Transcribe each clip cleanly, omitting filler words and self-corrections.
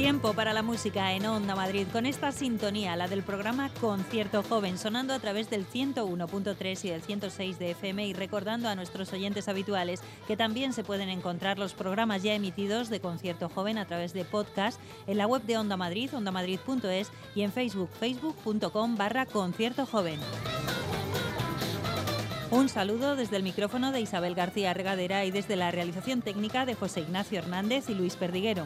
Tiempo para la música en Onda Madrid con esta sintonía, la del programa Concierto Joven, sonando a través del 101.3 y del 106 de FM, y recordando a nuestros oyentes habituales que también se pueden encontrar los programas ya emitidos de Concierto Joven a través de podcast en la web de Onda Madrid, ondamadrid.es, y en Facebook, facebook.com/Concierto Joven. Un saludo desde el micrófono de Isabel García Regadera y desde la realización técnica de José Ignacio Hernández y Luis Perdiguero.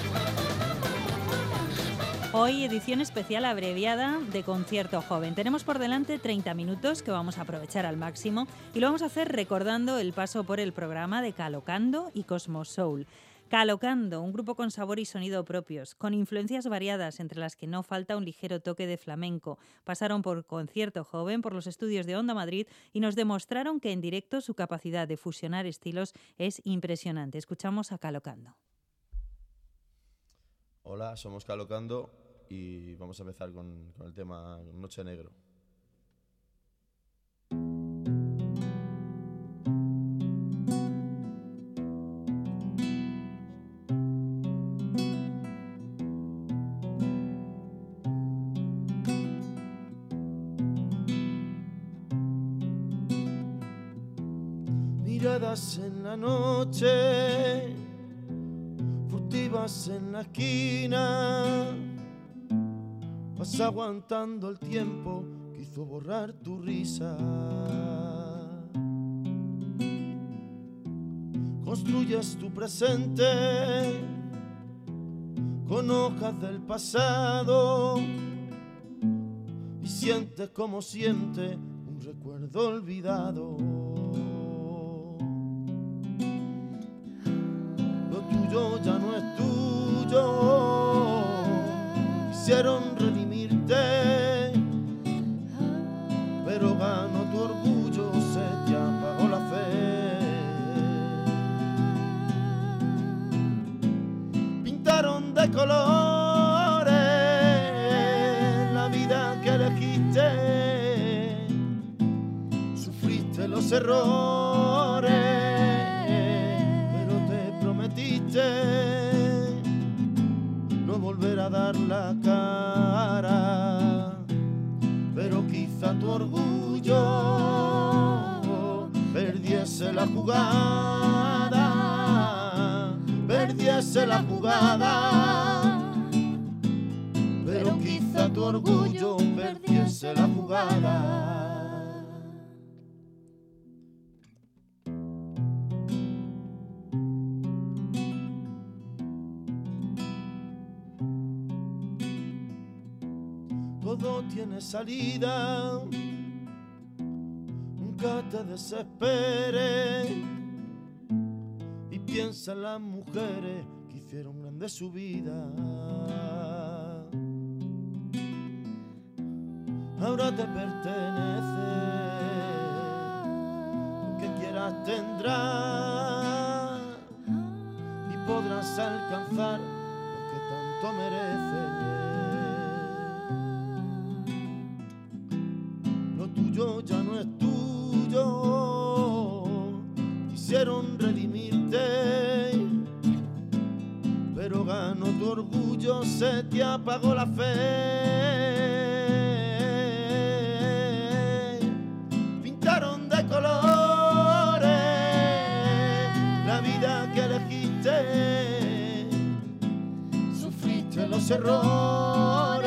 Hoy edición especial abreviada de Concierto Joven. Tenemos por delante 30 minutos que vamos a aprovechar al máximo y lo vamos a hacer recordando el paso por el programa de Calocando y Cosmos Soul. Calocando, un grupo con sabor y sonido propios, con influencias variadas entre las que no falta un ligero toque de flamenco. Pasaron por Concierto Joven, por los estudios de Onda Madrid y nos demostraron que en directo su capacidad de fusionar estilos es impresionante. Escuchamos a Calocando. Hola, somos Calocando y vamos a empezar con el tema Noche Negro. Miradas en la noche, furtivas en la esquina, vas aguantando el tiempo que hizo borrar tu risa. Construyes tu presente con hojas del pasado y sientes como siente un recuerdo olvidado. Ya no es tuyo, quisieron redimirte, pero ganó tu orgullo, se te apagó la fe. Pintaron de colores la vida que elegiste, sufriste los errores, no volver a dar la cara, pero quizá tu orgullo perdiese la jugada, pero quizá tu orgullo perdiese la jugada. Todo tiene salida, nunca te desesperes y piensa en las mujeres que hicieron grande su vida. Ahora te pertenece, aunque quieras tendrás y podrás alcanzar lo que tanto mereces. Ya no es tuyo, quisieron redimirte, pero ganó tu orgullo, se te apagó la fe. Pintaron de colores la vida que elegiste, sufriste los errores,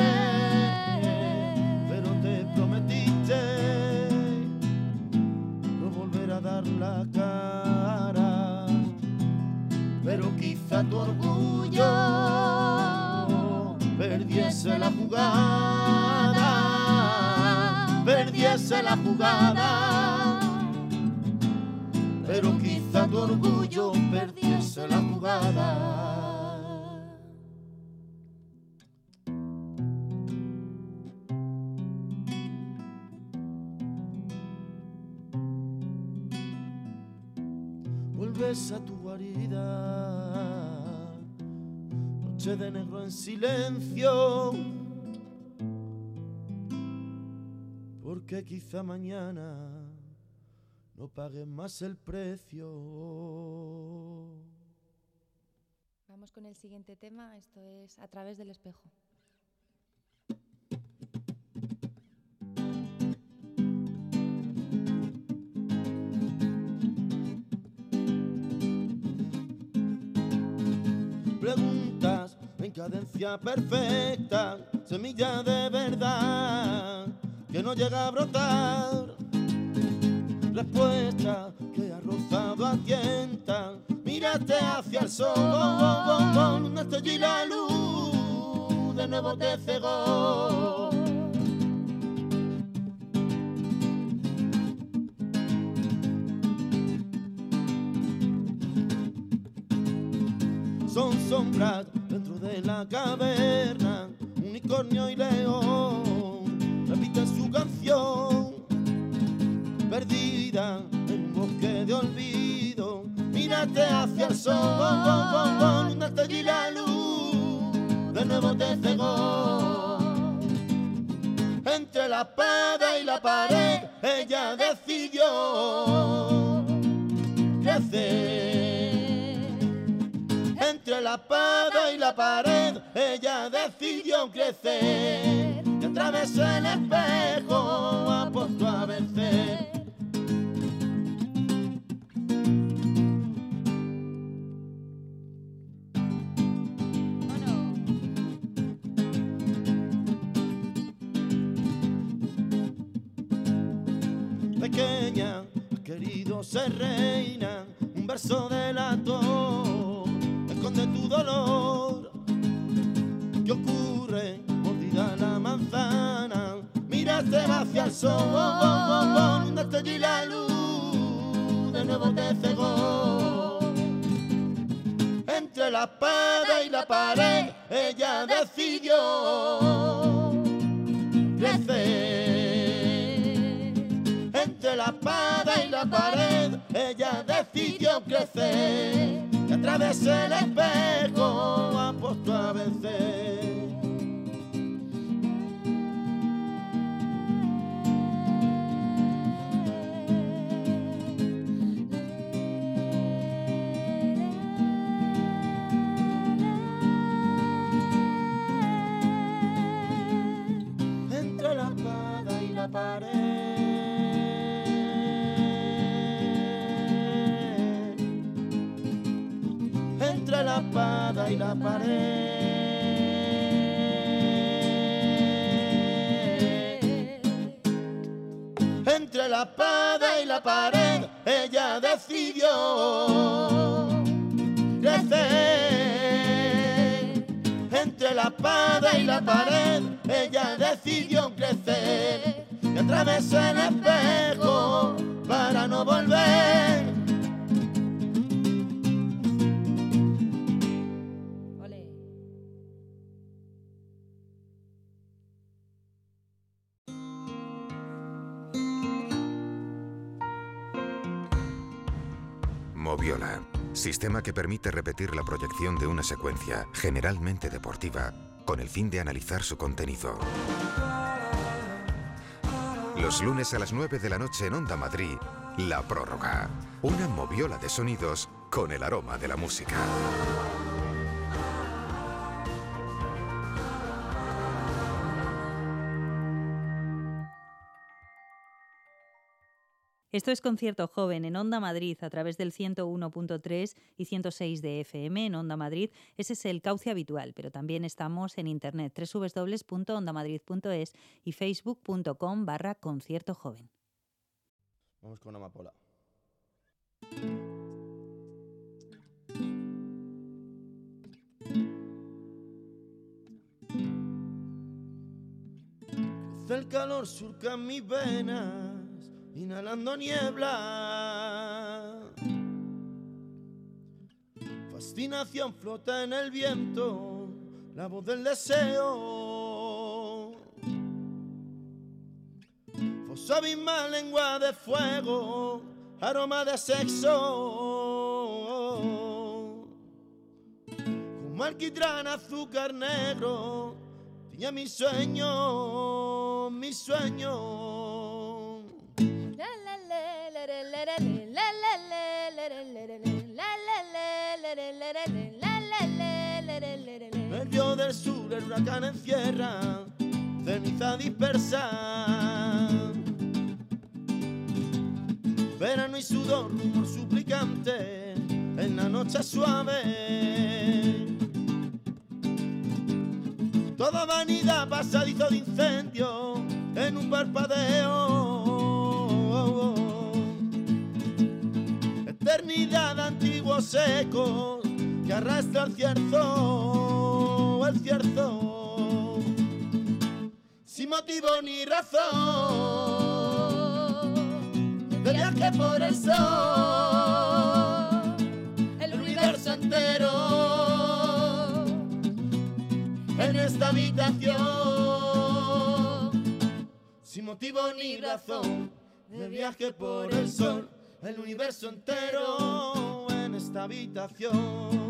dar la cara, pero quizá tu orgullo perdiese la jugada, pero quizá tu orgullo perdiese la jugada. Vuelves a tu guarida, noche de negro en silencio, porque quizá mañana no pagues más el precio. Vamos con el siguiente tema, esto es A través del espejo. Preguntas en cadencia perfecta, semilla de verdad que no llega a brotar. Respuesta que ha rozado a tientas. Mírate hacia el sol, una estrella y la luz de nuevo te cegó. Son sombras dentro de la caverna, unicornio y león repiten su canción, perdida en un bosque de olvido. Mírate hacia el sol, una estrella y la luz de nuevo te cegó. Entre la espada y la pared ella decidió crecer. Entre la espada y la pared ella decidió crecer, y atravesó el espejo apostó a vencer. Pequeña, has querido ser reina, un verso delató, esconde tu dolor. ¿Qué ocurre? Mordida la manzana, mírate hacia el sol, una estrella y la luz de nuevo te cegó. Entre la espada y la pared ella decidió crecer. Entre la espada y la pared ella decidió crecer, y atravesó el espejo apostó a vencer. Entre la espada y la pared entre la espada y la pared. Entre la espada y la pared ella decidió crecer. Entre la espada y la pared ella decidió crecer, y atravesó el espejo para no volver. Moviola, sistema que permite repetir la proyección de una secuencia, generalmente deportiva, con el fin de analizar su contenido. Los lunes a las 9 de la noche en Onda Madrid, La Prórroga. Una moviola de sonidos con el aroma de la música. Esto es Concierto Joven en Onda Madrid a través del 101.3 y 106 de FM en Onda Madrid. Ese es el cauce habitual, pero también estamos en internet www.ondamadrid.es y facebook.com/Concierto Joven. Vamos con Amapola. Crece el calor surca mis venas, inhalando niebla. Fascinación flota en el viento, la voz del deseo. Foso abismal, lengua de fuego, aroma de sexo. Como alquitrán, azúcar negro, tiñe mi sueño, mi sueño. del sur el huracán encierra ceniza dispersa. Verano y sudor, rumor suplicante en la noche suave. Toda vanidad, pasadizo de incendio en un parpadeo. Eternidad de antiguos ecos que arrastra el cierzo, sin motivo ni razón, de viaje por el sol, el universo entero, en esta habitación, sin motivo ni razón, de viaje por el sol, el universo entero, en esta habitación.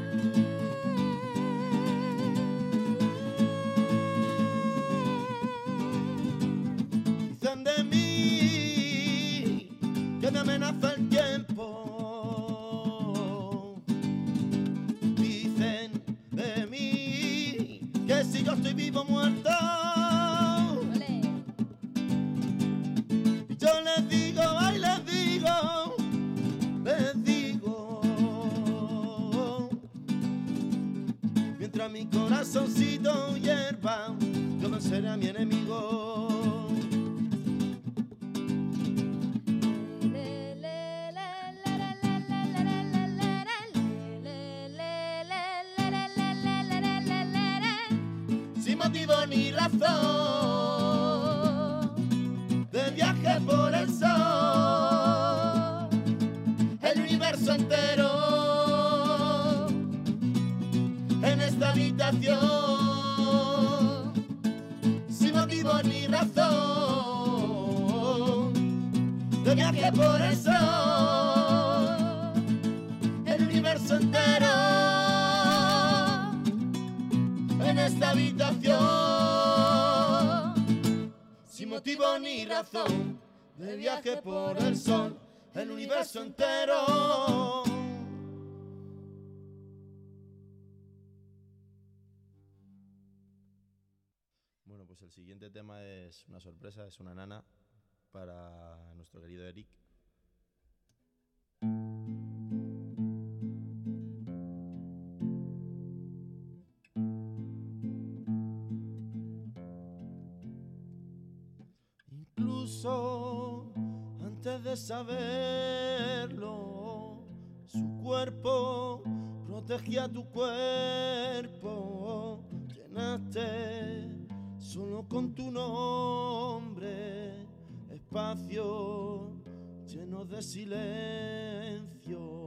Dicen de mí que me amenaza el tiempo. Dicen de mí que si yo estoy vivo muerto. Y yo les digo, ay, les digo, mientras mi corazoncito hierva, yo venceré a mi enemigo. Sin motivo ni razón, de viaje por el sol, el universo entero, en esta habitación, sin motivo ni razón, de viaje por el sol, el universo entero, en esta habitación, sin motivo ni razón, de viaje por el sol, el universo entero. Bueno, pues el siguiente tema es una sorpresa, es una nana para nuestro querido Eric. Incluso antes de saberlo, su cuerpo protegía tu cuerpo. Llenaste solo con tu nombre espacio lleno de silencio.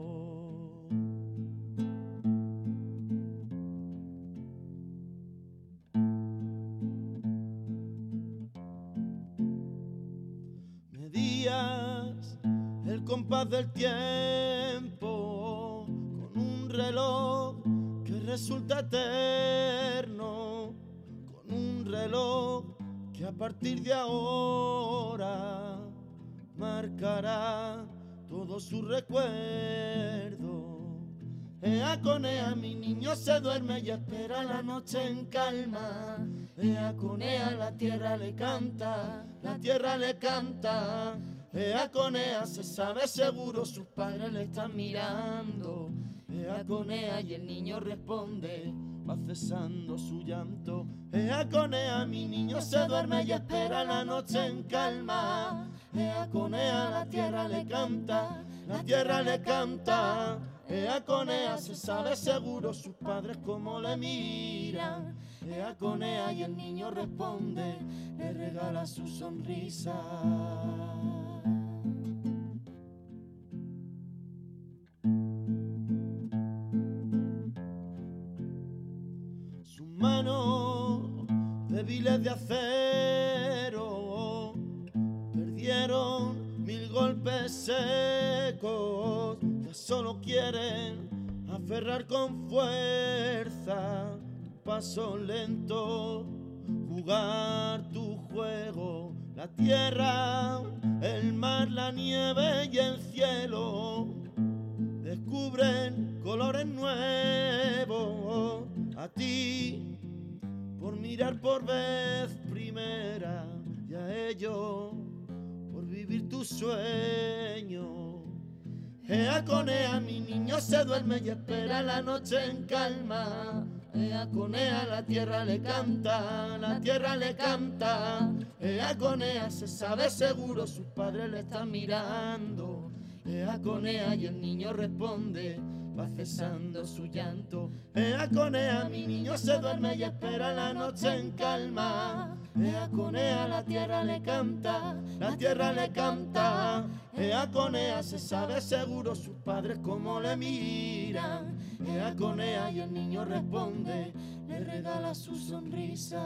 Medías el compás del tiempo con un reloj que resulta eterno, con un reloj que a partir de ahora marcará todo su recuerdo. Ea con ea, mi niño se duerme y espera la noche en calma. Ea con ea, la tierra le canta, la tierra le canta. Ea con ea, se sabe seguro, sus padres le están mirando. Ea con ea, y el niño responde, va cesando su llanto. Ea con ea, mi niño se duerme y espera la noche en calma. Ea con ea, la tierra le canta, la tierra le canta. Ea con ea, se sabe seguro, sus padres como le miran. Ea con ea, y el niño responde, le regala su sonrisa. Sus manos débiles de acero perdieron 1000 golpes secos. Ya solo quieren aferrar con fuerza, paso lento, jugar tu juego. La tierra, el mar, la nieve y el cielo descubren colores nuevos. A ti mirar por vez primera y a ellos por vivir tu sueño. Ea conea, mi niño se duerme y espera la noche en calma. Ea conea, la tierra le canta, la tierra le canta. Ea conea, se sabe seguro, sus padres le están mirando. Ea conea y el niño responde, va cesando su llanto. Ea conea, mi niño se duerme y espera la noche en calma. Ea conea, la tierra le canta, la tierra le canta. Ea conea, se sabe seguro sus padres cómo le miran. Ea conea y el niño responde, le regala su sonrisa.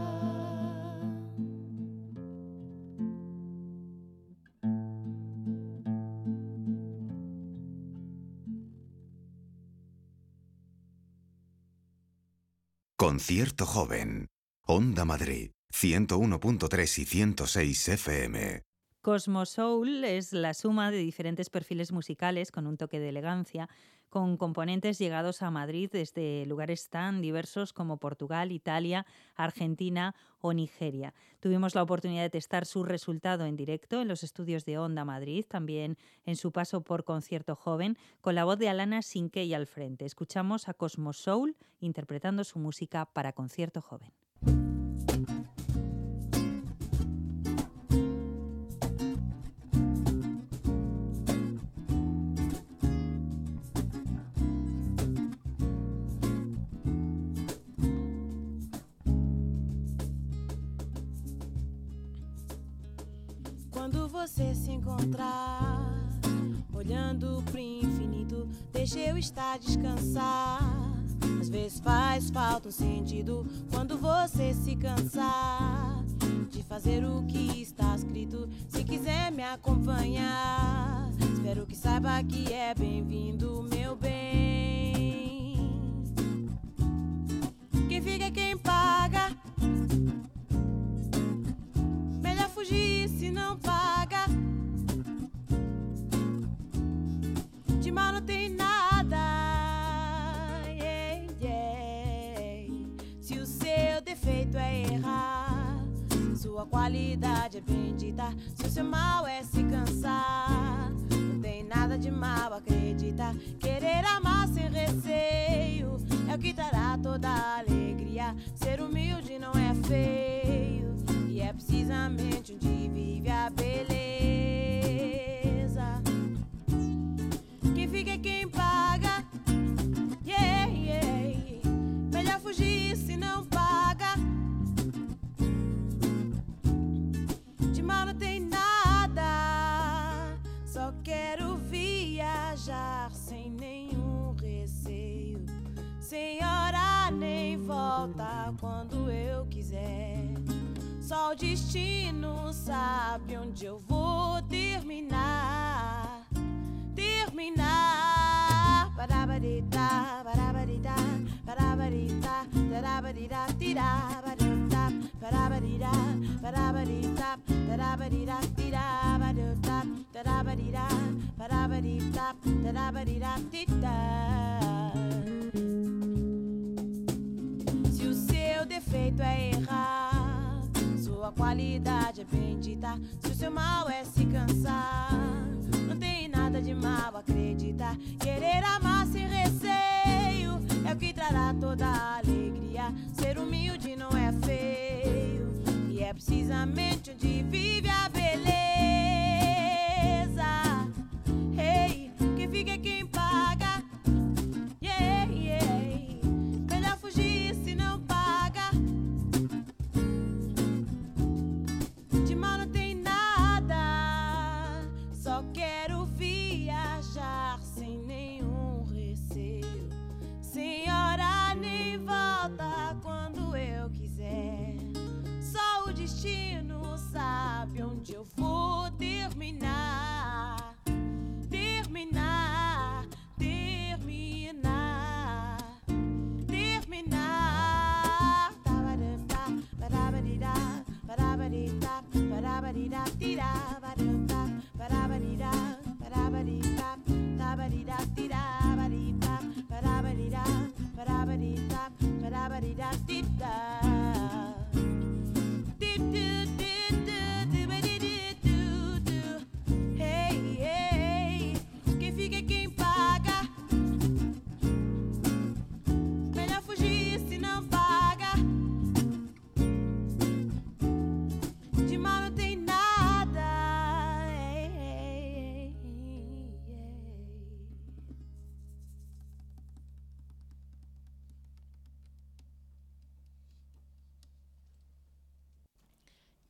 Concierto Joven. Onda Madrid, 101.3 y 106 FM. Cosmosoul es la suma de diferentes perfiles musicales con un toque de elegancia, con componentes llegados a Madrid desde lugares tan diversos como Portugal, Italia, Argentina o Nigeria. Tuvimos la oportunidad de testar su resultado en directo en los estudios de Onda Madrid, también en su paso por Concierto Joven, con la voz de Alana Sinkey al frente. Escuchamos a Cosmosoul interpretando su música para Concierto Joven. Quando você se encontrar, olhando pro infinito, deixa eu estar descansar. Às vezes faz falta um sentido quando você se cansar de fazer o que está escrito. Se quiser me acompanhar, espero que saiba que é bem-vindo, meu bem. Quem fica é quem paga. Melhor fugir se não paga. De mal não tem nada. Yeah, yeah. Se o seu defeito é errar, sua qualidade é bendita. Se o seu mal é se cansar, não tem nada de mal, acredita. Querer amar sem receio é o que trará toda a alegria. Ser humilde não é feio, e é precisamente onde vive a beleza. Quem fica é quem paga. Yeah, yeah. Melhor fugir se não paga. De mal não tem nada. Só quero viajar sem nenhum receio, sem hora nem volta, quando eu quiser. Só o destino sabe onde eu vou terminar. Terminar. Parabarita, parabarita, parabarita, tarabarita, tirabarita, parabarita, parabarita, tarabarita, tirabarita, tarabarita, parabarita, tarabarita, tita. Se o seu defeito é errar, sua qualidade é bendita. Se o seu mal é se cansar, não tem nada de mal, acredita. Querer amar sem receio é o que trará toda a alegria. Ser humilde não é feio, e é precisamente onde vive a beleza. Hey, quem fica é quem paga. Yeah, yeah. Melhor fugir se não paga. De mal não tem nada.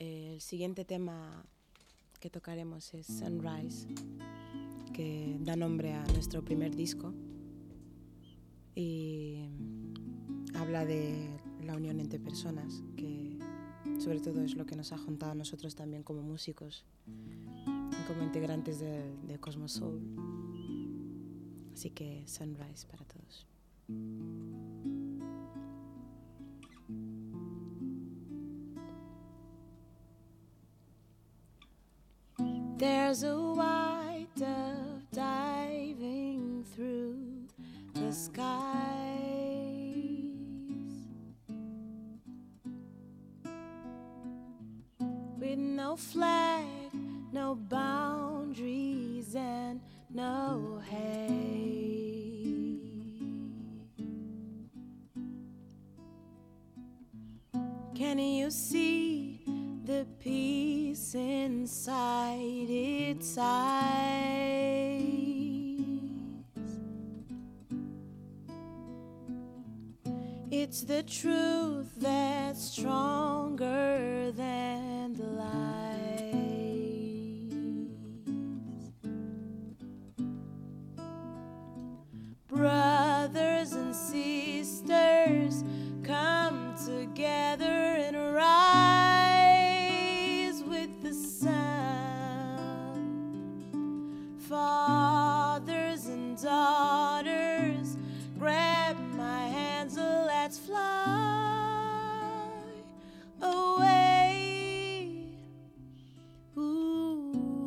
El siguiente tema que tocaremos es Sunrise, que da nombre a nuestro primer disco y habla de la unión entre personas, que sobre todo es lo que nos ha juntado a nosotros también como músicos y como integrantes de Cosmo Soul. Así que Sunrise para todos. There's a white dove diving through the skies, with no flag, no boundaries, and no hate. Can you see the peace inside its eyes? It's the truth that's stronger than the lies. Brothers and sisters, come together and rise with the sun. Fathers and daughters, grab my hands and let's fly away. Ooh.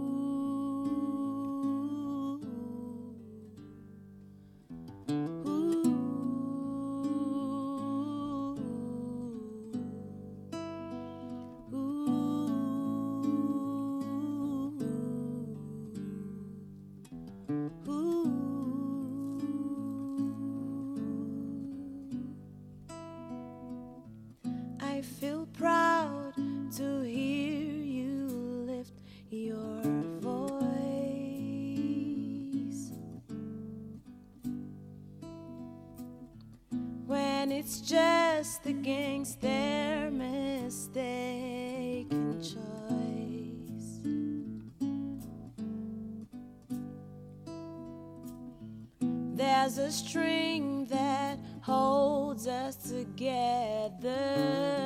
I feel proud to hear you lift your voice when it's just the gangster mistaken choice. There's a string that holds us together.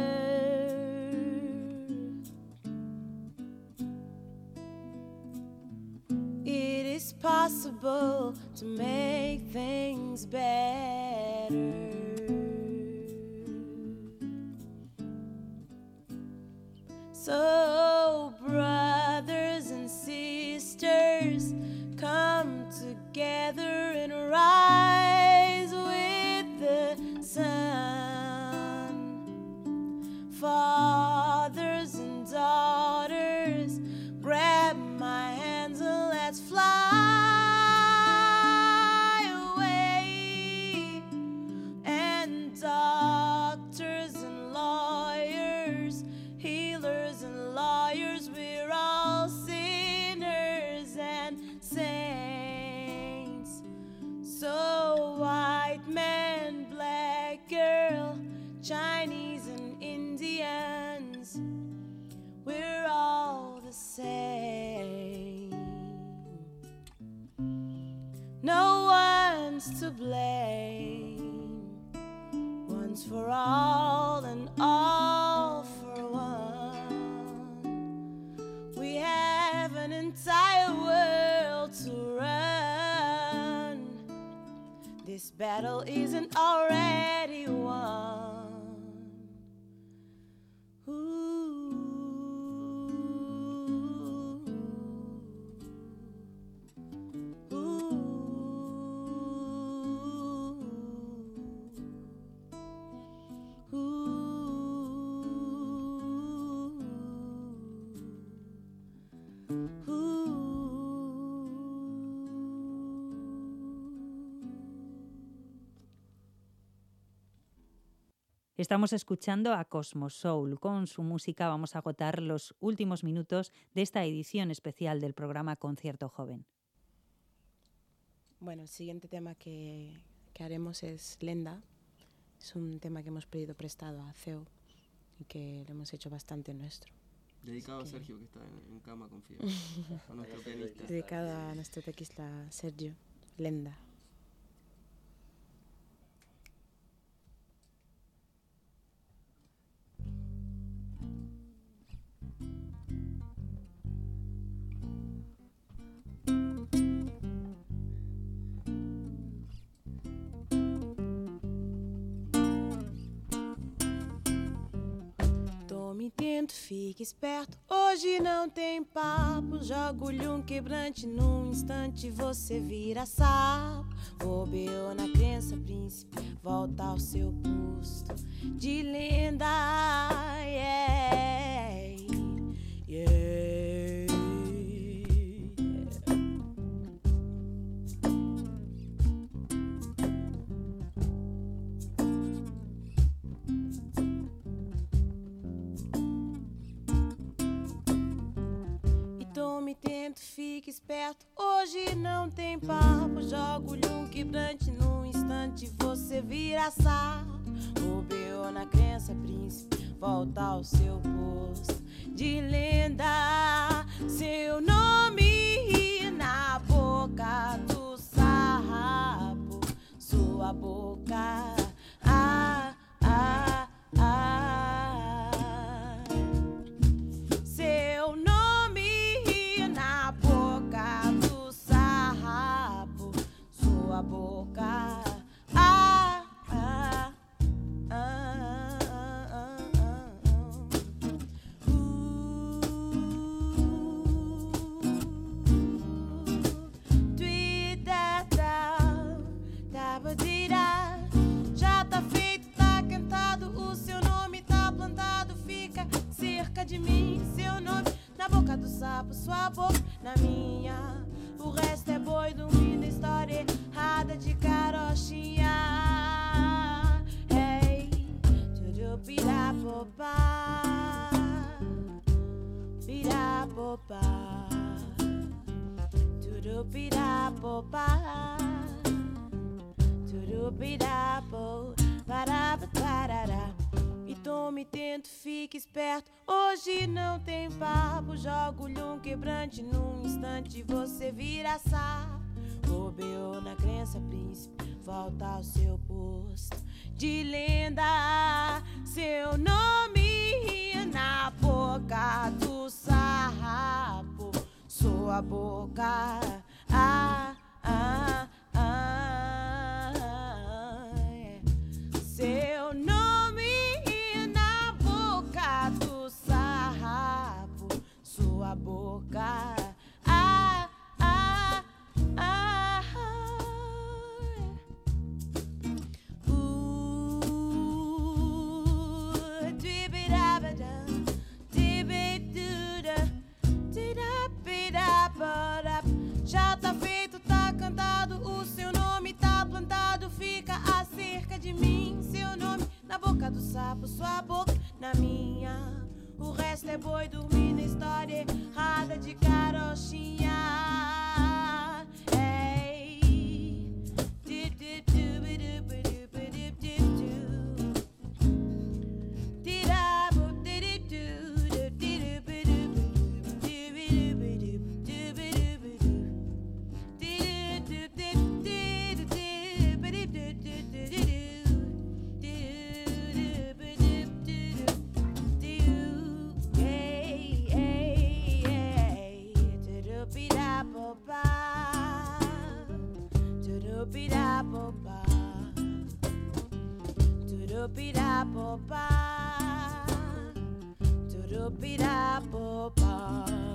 It is possible to make things better. So, brothers and sisters, come together and rise with the sun. Fathers and daughters, grab my hands and let's fly away. And doctors and lawyers, healers and lawyers, we're all sinners and saints. So white man, black girl, Chinese and Indians, we're all the same. No one's to blame. One's for all and all for one. We have an entire world to run. This battle isn't already won. Estamos escuchando a Cosmo Soul. Con su música vamos a agotar los últimos minutos de esta edición especial del programa Concierto Joven. Bueno, el siguiente tema que haremos es Lenda. Es un tema que hemos pedido prestado a CEO y que lo hemos hecho bastante nuestro. Dedicado a Sergio, que está en cama con fiebre. A nuestro pianista. Dedicado a nuestro tequista Sergio Lenda. Me tento, fique esperto, hoje não tem papo. Jogo-lhe um quebrante, num instante você vira sapo. Bobeou na crença, príncipe, volta ao seu posto de lenda. Yeah, yeah. Me tento, fique esperto, hoje não tem papo. Jogo-lhe um quebrante, num instante você vira sapo. Bobeou na crença, príncipe, volta ao seu posto de lenda. Seu nome na boca do sapo, sua boca, ah, ah, ah. Seu nome na boca do sapo, sua boca, ah, ah, ah, ah, ah, ah. Já tá feito, tá cantado, o seu nome tá plantado, fica cerca de mim, seu nome na boca do sapo, sua boca na minha. O resto é boi dormindo, história errada de carochinha. Hey, tudo pirapopá, pirapopá, tudo pirapopá, tudo pirapo, parará. Então me tento, fique esperto, hoje não tem papo. Jogo-lhe um quebrante, num instante você vira sapo. Bobeou na crença, príncipe, volta ao seu posto de lenda. Seu nome na boca do sapo, sua boca, ah, ah, ah, yeah. Seu nome na boca do sapo, sua boca, ah, ah, ah, já tá feito, tá cantado, o seu nome tá plantado, fica a cerca de mim, seu nome na boca do sapo, sua boca na minha. O resto é boi dormindo, história errada de carochinha. Hey. Turupirapopa.